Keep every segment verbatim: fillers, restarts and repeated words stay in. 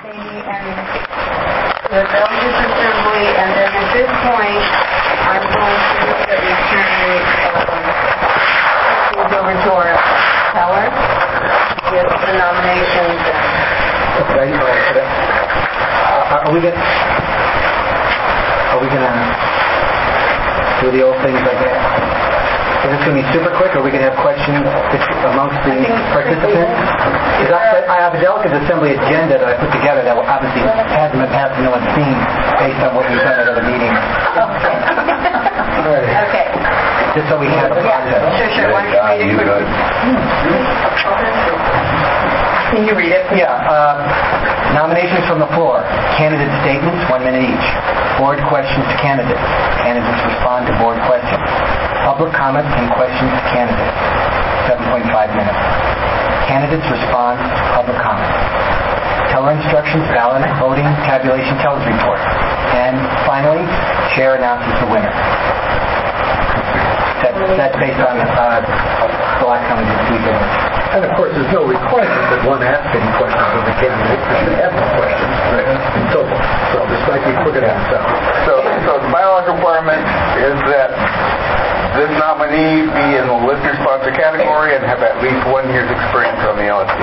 and the Delegates Assembly, and then at this point, I'm going to move that we turn things over to our teller, give the nominations. And okay, all right. Uh, are we going are we going to do the old things like that? Is this going to be super quick, or are we going to have questions amongst the participants? Because I, I have a Delegates Assembly agenda that I put together that will obviously hasn't been passed and no one's seen based on what we've done at other meetings. Okay. Right. Okay. Just so we can have a process. Yeah, sure, sure. Why don't you read it quickly? Can you read it? Yeah. Uh, nominations from the floor. Candidate statements, one minute each. Board questions to candidates. Candidates respond to board questions. Public comments and questions to candidates, seven point five minutes. Candidates respond to public comments. Teller instructions, ballot, voting, tabulation, tellers report. And finally, chair announces the winner. That, that's based on uh, the last time we did three minutes. And of course, there's no requirement that one ask any questions of the candidate because they have no questions in total. So this might be quicker than itself. So, so the bylaws requirement is that this nominee be in the listener sponsor category and have at least one year's experience on the L S D.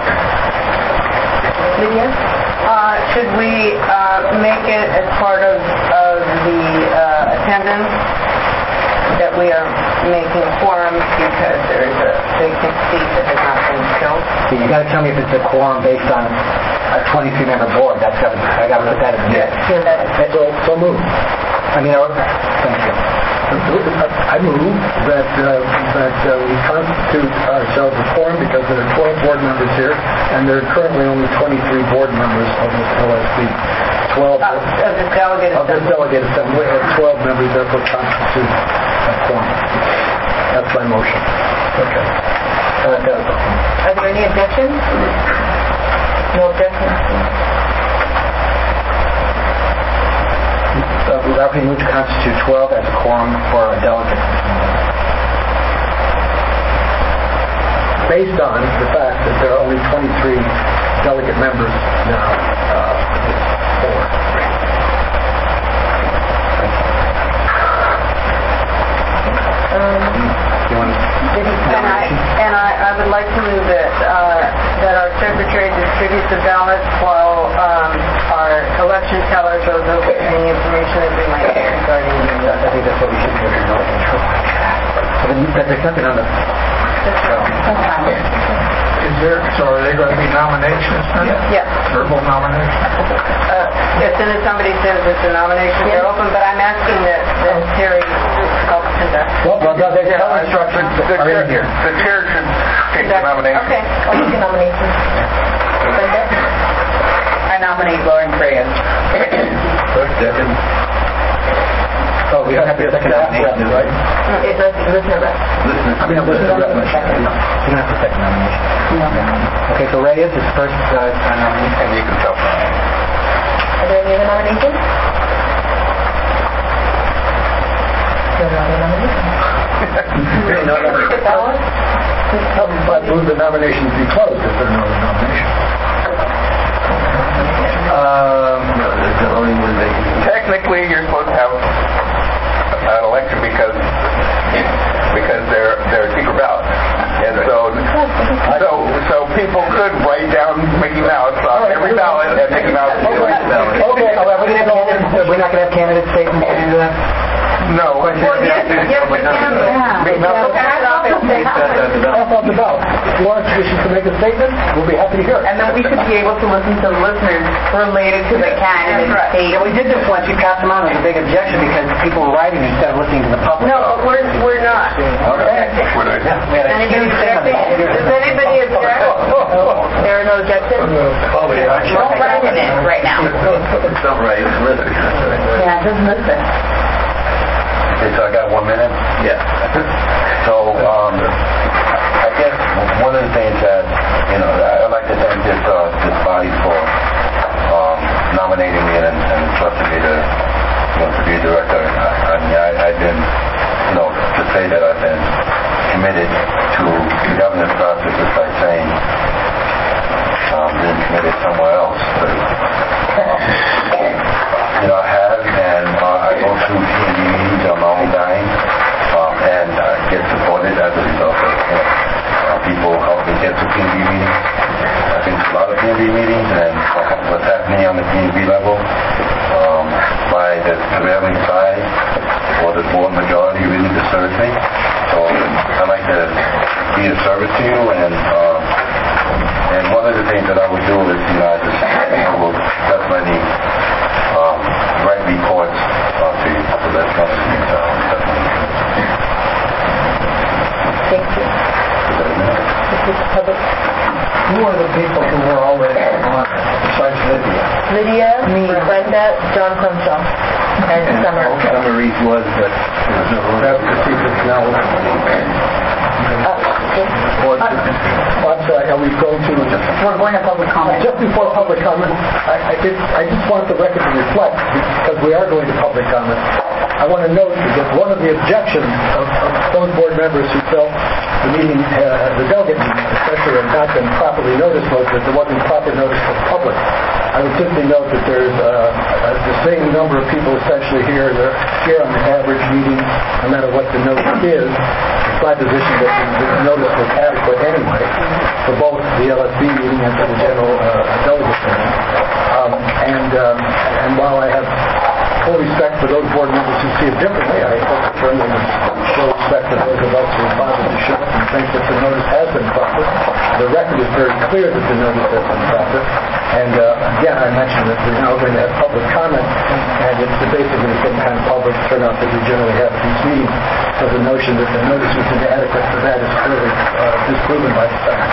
Lydia? Uh, should we uh, make it as part of, of the uh, attendance that we are making a quorum because there is a vacant seat that has not been filled? So you got to tell me if it's a quorum based on a twenty-three member board. That's got to, I got to put that in there. Yeah, that is. So, so move. I mean, thank you. I move that uh, that uh, we constitute ourselves a quorum because there are twelve board members here, and there are currently only twenty-three board members of this L S D. twelve Uh, of the delegate of this assembly. delegate assembly, and twelve members therefore constitute a quorum. That's my motion. Okay. Uh, Are there any objections? No objections? Uh, we've already moved to constitute twelve as a quorum for a delegate. Based on the fact that there are only twenty-three delegate members now, uh, it's four. Um, You want to and I, and I, I would like to move that, uh, that our secretary distribute the ballots while um, our election teller goes over any information that we might get regarding the... I think that's what we should do. So there's nothing on the... Is there, so are they going to be nominations then? Yeah. Verbal nominations? Uh, as soon as somebody says that the nominations are open, but I'm asking that, that Terry help conduct. Well, well there's teller instructions The are chair, in here. the chair should take the nomination. Okay, I'll take a nomination. I nominate Lauren Reyes. Second. Oh, we don't have to second nomination, right? It's a listener rep. I mean, a listener rep. You don't have to second nomination. Okay, so Reyes is first uh, nominee. And you can tell. Are there any other nominations? There are no other nominations. No, no. The ballot? But move the nominations be closed if there are no other nominations. Um, Technically, you're supposed to have an election because because they're they're secret ballots, and so so so people could write down Mickey Mouse on every ballot, and Mickey Mouse would be the ballot. okay, oh, we're going to go. We're not going to have candidate statements to do that. No. Well, yes, yes, we can. Mickey Mouse. Off on the ballot. If Lawrence wishes to make a statement, we'll be happy to hear it. And then we should be able to listen to listeners related to the candidate Right. state. Yeah, we did this once. You passed them on. There was a big objection because people were writing instead of listening to the public. No, but we're, we're not. Okay. What I- Yeah, we had a Anybody huge thing on objecting? that. Does anybody object? There are no objections? Don't write it in right now. It's not right. It's listen. Yeah, just listen. Okay, so I got one minute? Yeah. So, um, I guess one of the things that, you know, I- I'd like to thank this, uh, this body for um, nominating me and, and trusting me to, you know, to be a director. I, I mean, I, I've been, you know, to say that I've been committed to the governance process is like saying um, been committed somewhere else. But B meetings and what's happening on the community level um, by the prevailing side or the board majority really disturbs me. So I'd like to be of service to you, and um, and one of the things that I would do is, you know, I just I will definitely um, write reports uh, to you. So that's one of the things that I'll definitely do. Thank you. This is public. Who are the people who were already on besides Lydia? Lydia, me, Brenda, John Crumshaw, and Summer. Summer Reese was, but That's the seat that's now Uh, Board. Oh, I'm sorry, are we going to... We're going to public comment. Just before public comment, I, I, did, I just want the record to reflect, because we are going to public comment. I want to note that one of the objections of, of those board members who felt the meeting, uh, the delegate meeting, especially, had not been properly noticed, was that there wasn't proper notice to the public. I would simply note that there's uh, uh, the same number of people essentially here that are here on the average meeting, no matter what the notice is. It's my position that the, the notice was adequate anyway for both the L S B meeting and for the general uh, delegate meeting. Um, and, um, and while I have full respect for those board members who see it differently, I hope certainly with full respect for those of us who are positively show up and think that the notice has been proper. The record is very clear that the notice has been proper. And uh, again, I mentioned that we're now going to have public comment, and it's basically the same kind of public turnout that we generally have at these meetings. So the notion that the notice was inadequate for that is clearly uh, disproven by the facts.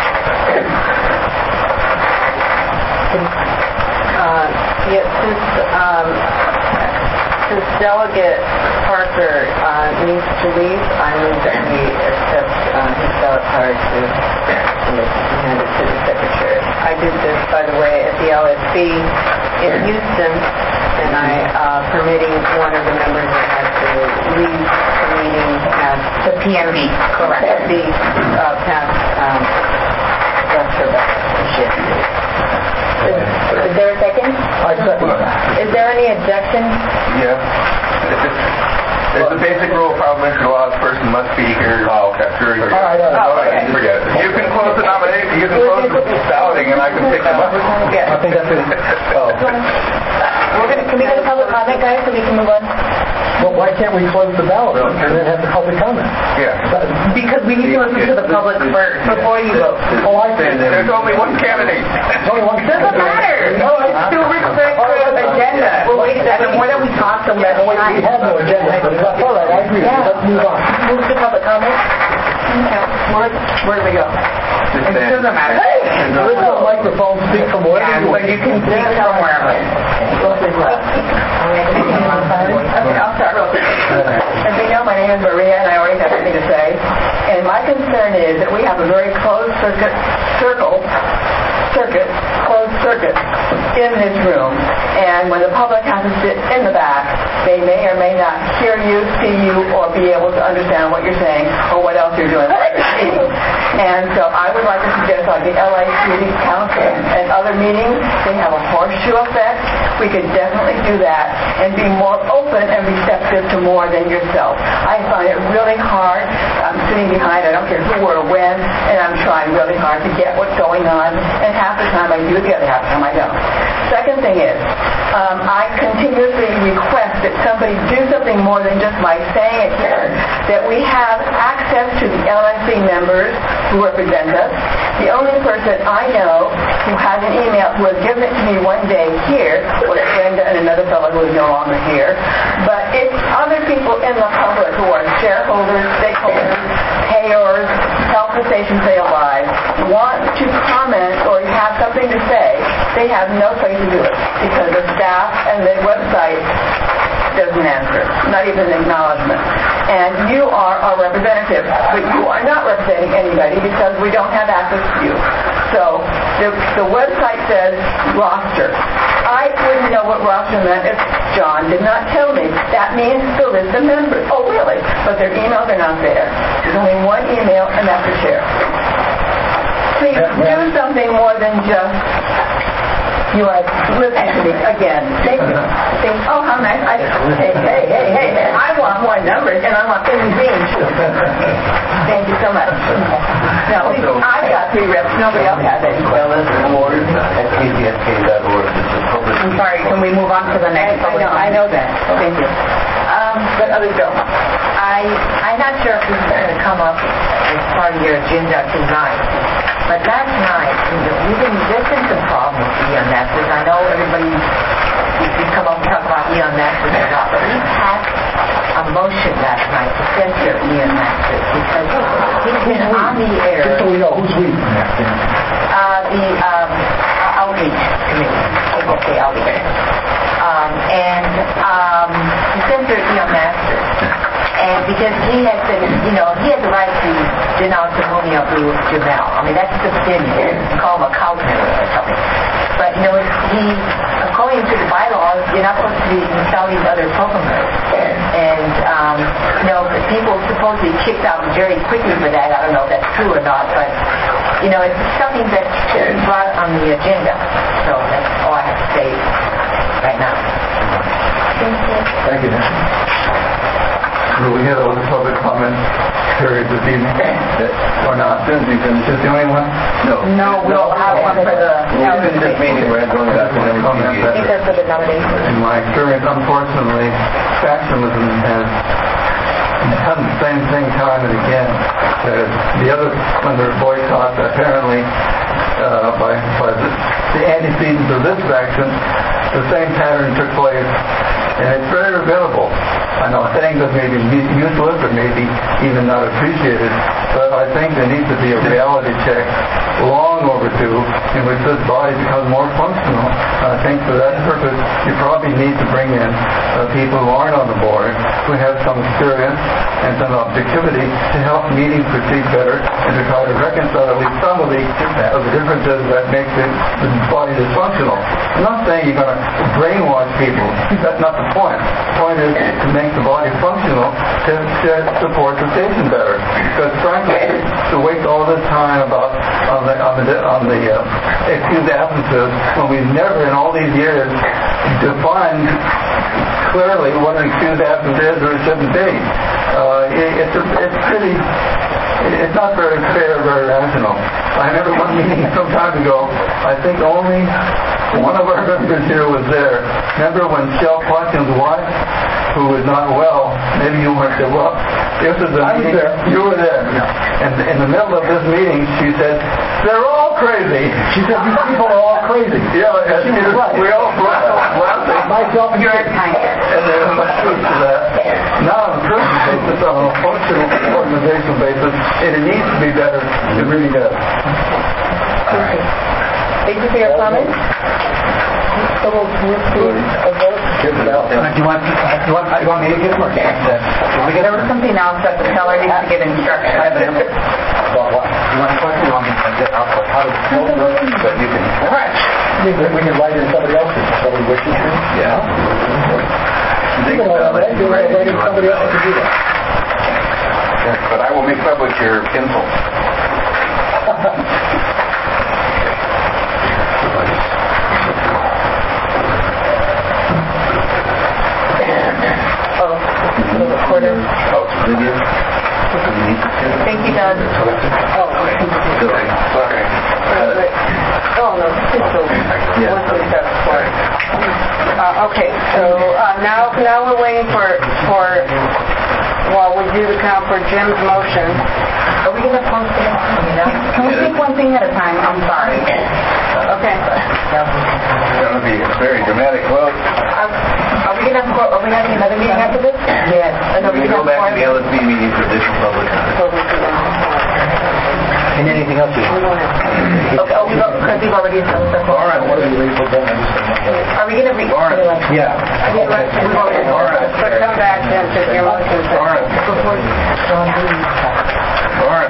Uh, yeah, since, um, since Delegate Parker uh, needs to leave, I move that we accept uh, his ballot card to hand it to the secretary. I did this, by the way, at the L S B in Houston, and I uh, permitting one of the members that had to leave the meeting at The P M B, correct. the uh, past um, left her back. Is, is there a second? I second that. Is there any objection? Yeah. There's a basic rule of parliamentary law. The person must be here. Oh, okay. During All right, all right. All right, forget it. You can close the nomination. You can close the balloting, and I can pick them up. I think that's it. Oh. We're gonna, can we get a public comment, guys, so we can move on? Well, why can't we close the ballot and then have the public comment? Yeah. Because we need to listen to the public first before you vote. Oh, I see. There's only one candidate. There's only one. Doesn't matter. No, I To respect the agenda. Well, wait a second. More than we talked about. We have no agenda, but that's all right. I agree. Let's move on. Move to public comment. Where, where do we go? Just It doesn't matter. There is no microphone. Speak from wherever you So want. you can speak somewhere. Okay, I'll start real quick. As you know, my name is Maria, and I already have something to say. And my concern is that we have a very closed circuit, circle, circuit, closed circuit in this room. And when the public has to sit in the back, they may or may not hear you, see you, or be able to understand what you're saying or what else you're doing. And so I would like to suggest, like the L A City Council and other meetings, they have a horseshoe effect. We could definitely do that and be more open and receptive to more than yourself. I find it really hard. I'm sitting behind, I don't care who or when, and I'm trying really hard to get what's going on. And half the time I do, the other half the time I don't. Second thing is, um, I continuously request that somebody do something more than just by saying it here, that we have access to the L S C members who represent us. The only person I know who has an email, who has given it to me one day here, was Brenda and another fellow who is no longer here. But it's other people in the public who are shareholders, stakeholders, payers, help the station stay alive, want to comment or have something to say. They have no place to do it because the staff and the website doesn't answer, not even an acknowledgement. And you are our representative, but you are not representing anybody because we don't have access to you. So the, the website says roster. I wouldn't know what roster meant if John did not tell me. That means the list of members. Oh, really? But their emails are not there. There's only one email, and that's the chair. Please do something more than just You are listening to me again. Thank you. Thank, oh, how nice. I, hey, hey, hey, hey, hey. I want more numbers, and I want human beings. Thank you so much. No, I've got three reps. Nobody else has any. Well, that's the board at K C S K dot org. It's a public... I'm sorry, can we move on to the next? I know, I know that. Thank you. Um, but others don't. I, I'm not sure if this is going to come up as part of your agenda tonight, but last night, we've been, there's been some problems with Eon Masters. I know everybody, you come up and talk about Eon Masters a lot, but we passed a motion last night to censor Eon Masters because he's been on the air. Just so we know, who's we from that standpoint? Uh, the um, Outreach Committee, K C S K Outreach. Um, and um, he censored Eon Masters. And because he had said, you know, he had the right to denounce Moni Abu Jamal. I mean, that's just opinion. Call him a couch member or something. But, you know, he, according to the bylaws, you're not supposed to be installing other programmers. And, um, you know, people supposedly kicked out very quickly for that. I don't know if that's true or not, but, you know, it's something that should be brought on the agenda. So that's all I have to say right now. Thank you. Thank you, Nancy. Will we have a public comment period this evening? Or not? Susie, is this the only one? No. No, we'll have one for the... We'll finish this meeting, we're going back to the I think that's for the nomination. In my experience, unfortunately, factionalism has done the same thing time and again. Uh, the other, under boycott, apparently, uh, by, by the, the antecedents of this faction, the same pattern took place. And it's very regrettable. I know saying this may be useless or maybe even not appreciated, but I think there needs to be a reality check long overdue in which this body becomes more functional. I think for that purpose you probably need to bring in uh, people who aren't on the board, who have some experience and some objectivity to help meetings proceed better and to try to reconcile at least some of the, of the differences that make the, the body dysfunctional. I'm not saying you're going to brainwash people. That's not the point. The point is to make the body functional to, to support the station better. Because frankly, to waste all this time about on the on the on the uh, excused absences when we've never in all these years defined clearly what an excused absence is or it shouldn't be. Uh, it, it's a, it's pretty. It's not very fair or very rational. I remember one meeting some time ago. I think only one of our members here was there. Remember when Shel Plotkin's wife, who was not well, maybe you weren't there. Well, this is a I was meeting. there. You were there. Yeah. And in the middle of this meeting, she said, "They're all crazy." She said, "These people are all crazy." Yeah, and she was right. we all brought laughing. Myself and You're Kate. kind. And there's much truth to that. Now, on a personal basis, on a functional organizational basis, and it needs to be better. It really does. Thank you. Thank you for your comments. So we'll move to a vote. Give it out. Do you want, do you want, do you want me to give them or can I? There was something else that the teller needs to give instructions. About what? You want a question? You want me to get out? How does it work? But you can. All right. We can, we can write in somebody else's if somebody wishes to. Yeah. You can write in somebody else to do that. But I will make public your pencil. The recorder. Oh, video? Thank you, Doug. Oh, Sorry. Oh, no, this is the one twenty-seven. Uh, okay, so uh, now now we're waiting for, for while we do the count for Jim's motion. Are we going to post it? Can we take one thing at a time? I'm sorry. Okay. It's going to be a very dramatic vote. Are, are we going to are we having another meeting after this? Yes. And We go back to the L S B meeting for additional public comment. And anything else you want? Okay, oh, we don't, because we've already done stuff. All right. What are you waiting for them? Are we going to read? All right. Yeah. We've already All right. So come back then to your motion. All right. Before John Dean. All right.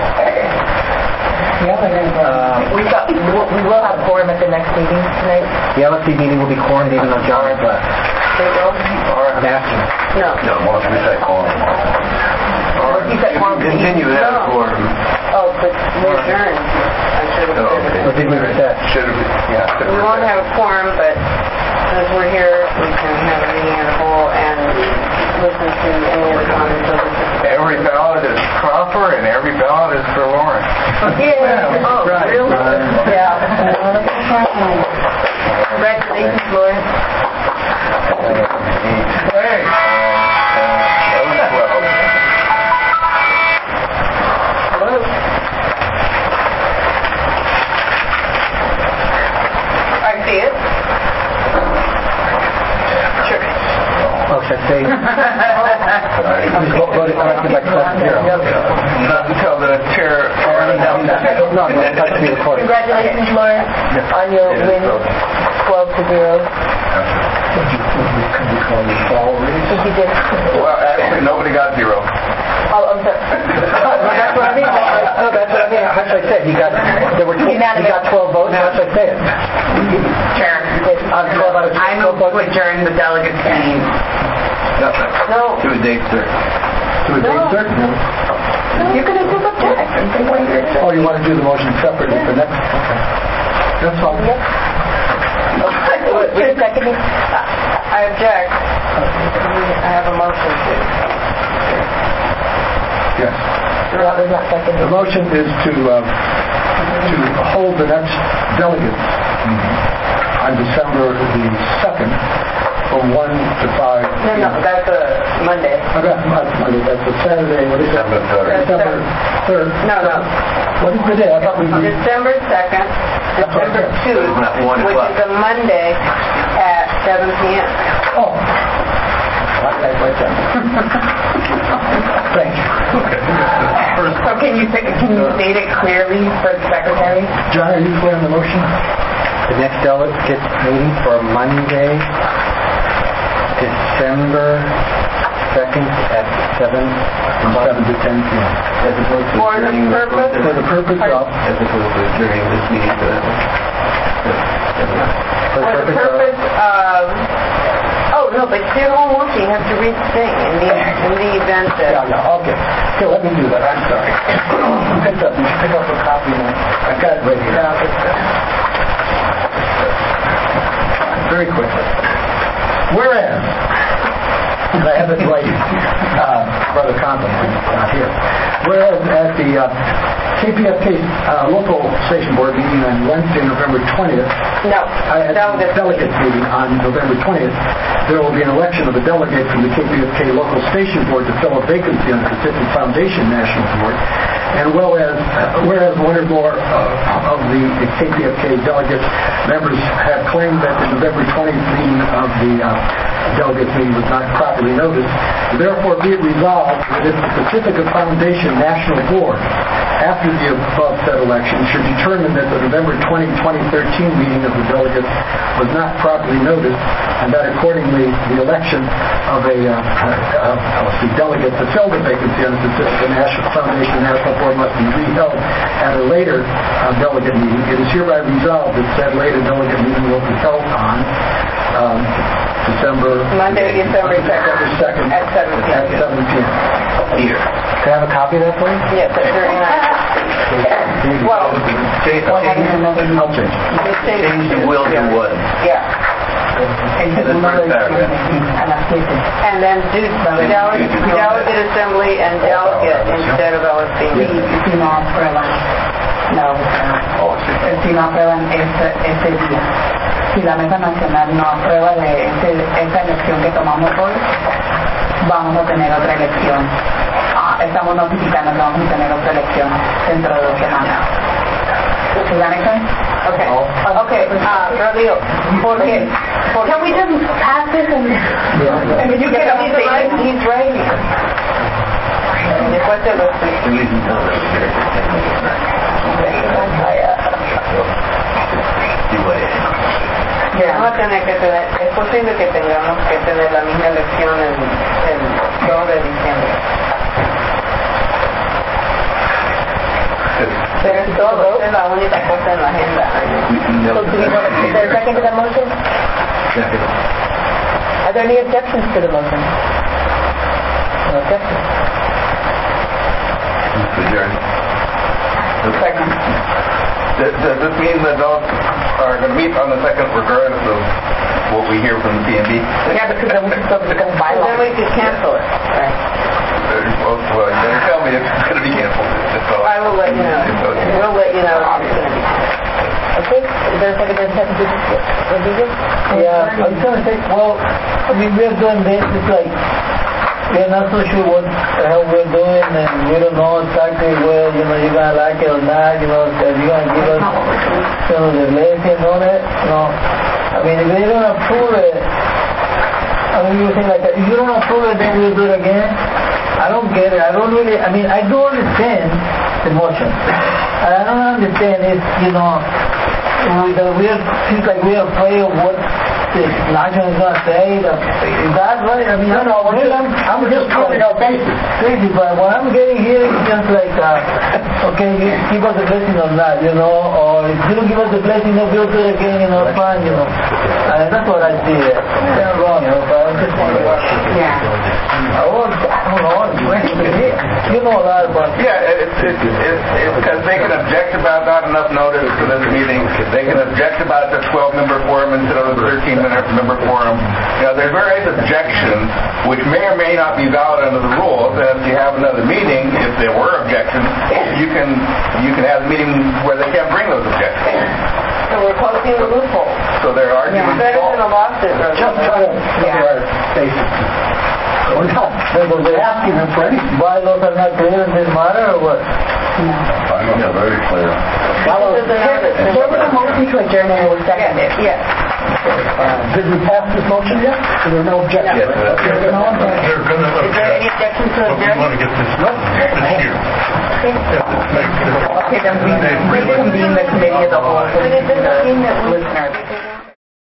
Uh, We got, we will we will have quorum at the next meeting tonight. the L S C meeting will be quorumed even though John is left. All right. I'm asking. No. No, well, we said quorum. All right. He said quorum. Continue that No. quorum. Oh, but we adjourned. I should have said it. What did we say? Should have, yeah. We won't have a quorum, but since we're here, we can have a meeting as a whole and listen to any of the comments of the Every ballot is Crawford and every ballot is for Lawrence. Yeah. Oh, right. really? Yeah. Congratulations, Lawrence. Hey. Hello? I see it. Sure. Oh, should I say? Just vote vote it correctly by twelve to zero. Not until the chair... No, no, it has to be recorded. Congratulations, Lawrence, on your win, twelve to zero. Think you did. Well, actually, nobody got zero. Oh, I'm sorry. That's what I mean. No, that's what I mean. How should I say it? He got, there were tw- he got twelve votes. How should I say it? Chair, On twelve out of I twelve move to votes. adjourn the delegates meeting. No. To a date certain. To a date certain? You can just object and say why you're Oh, you want to do the motion separately for next? Okay. That's fine. Wait a second. I object. I have a motion to. Yes. That was not second. The motion is to uh, to hold the next delegate meeting on December the second from one to five. No, no, that's a Monday. Oh, that's not Monday, that's a Saturday, what is it? December third. December third. No, no. What is the day? I thought we... December second, December two, Isn't that one which o'clock? is a Monday at seven p.m. Oh. I got it right there. Thank you. So can you say, can you state it clearly for the secretary? John, are you clear on the motion? The next delegate meeting for Monday, December second at seven. From seven to ten p.m. As opposed to For the adjourning the purpose? For the purpose of... As opposed to adjourning this meeting to that one. For For the purpose of, oh, no, but you're all watching, you have to read the thing in the, in the event that... Yeah, yeah, okay. Okay, let me do that. I'm sorry. You picked up, you should pick up a copy now. I've got it right here. Very quickly. Whereas, I have it right, uh, Brother Compton, not here. Whereas at the uh, K P F K uh, local station board meeting on Wednesday, November twentieth, No, I had a delegate. delegate meeting on November twentieth. There will be an election of a delegate from the K P F K local station board to fill a vacancy on the Pacific Foundation National Board. And well as, uh, whereas one or more uh, of the, the K P F K delegate members have claimed that the November twentieth meeting of the uh, delegate meeting was not properly noticed, therefore be it resolved that if the Pacific Foundation National Board, after the above said election, should determine that the November twentieth, twenty thirteen meeting of the delegates was not properly noticed, and that accordingly the election of a uh, uh, uh, the delegate to fill the vacancy on the Pacific National Foundation National Board must be reheld at a later uh, delegate meeting. It is hereby resolved that said later delegate meeting will be held on um, December... Monday, December second. At seven p.m. At seven p.m. Here. Can I have a copy of that, please? Yes, at thirty-nine. Well, Change I'll change. just change change the will to would. Yeah. In the first paragraph. And then do delegate, delegate assembly and delegate instead of L S B. Si no aprueban la votación, si no aprueban ese, ese día, si la Mesa Nacional no aprueba de ese, esa elección que tomamos hoy, vamos a tener otra elección. Ah, estamos notificando que vamos a tener otra elección dentro de dos semanas. ¿Does that make sense? Okay. Okay, uh, Rodrigo, porque, porque... Can we just pass this and... And you get he's right, he's right. Después te lo explico. Vamos a tener que tener, es posible que tengamos que tener la misma elección el, el dos de diciembre. Pero es todo, es la única cosa en la agenda. So do we want to, is there a second to that motion? Are there any objections to the motion? No objections. Adjourn. Second. Does does this mean that those are going to meet on the second regardless of what we hear from the P and B? Yeah, because then we can still become Then bylaws. we could cancel it. Well, well, you better tell me if it's going to be canceled. That's all. I will let you know. We'll let you know if it's going to be canceled. Okay, is there a second, there's a second, Rodrigo? Yeah, I was going to say, well, I mean, we're doing this, it's like, we're not so sure what the hell we're doing, and we don't know exactly where, you know, you're going to like it or not, you know, if you're going to give us, you know, the blessing on it, you know. I mean, if they don't approve it, I mean, you think like, if you don't approve it, then we'll do it again. I don't get it. I don't really, I mean, I do understand the motion. And I don't understand if, you know, we, the, we're, seems like we're afraid of what the national is going to say. The, is that right? I mean, No, no, we're just, I'm, I'm we're just covering our bases. crazy, but what I'm getting here is just like, uh, okay, you give us a blessing or not, you know, or if you don't give us a blessing, no, we'll do it again, you know, it's fine, you know. And that's what I see there. I'm wrong, you know, but I just want to watch it. Yeah. I want, I don't know, you know a lot about it. Yeah, it's it's it's because they can object about not enough notice for this meeting. They can object about the twelve-member quorum instead of the thirteen-member quorum. You know, there are various objections which may or may not be valid under the rules. And if you have another meeting, if there were objections, you can you can have a meeting where they can't bring those objections. So we're closing the loophole. So their arguments. Better than a lawsuit. Just try to cover our bases. We're not, we're asking them for anything. Bylaws are not clear in this matter, or what? Yeah, very clear. Bylaws- There was a motion to adjourn and it was seconded. Yes. Uh, Did we pass this motion yet? So there are no objections? Yes, uh, Okay, no objections. They're going to Is there any objection to but we adjourn? want to get this this year. Okay, then we reconvene the committee of the whole. But it doesn't mean that we... Listeners.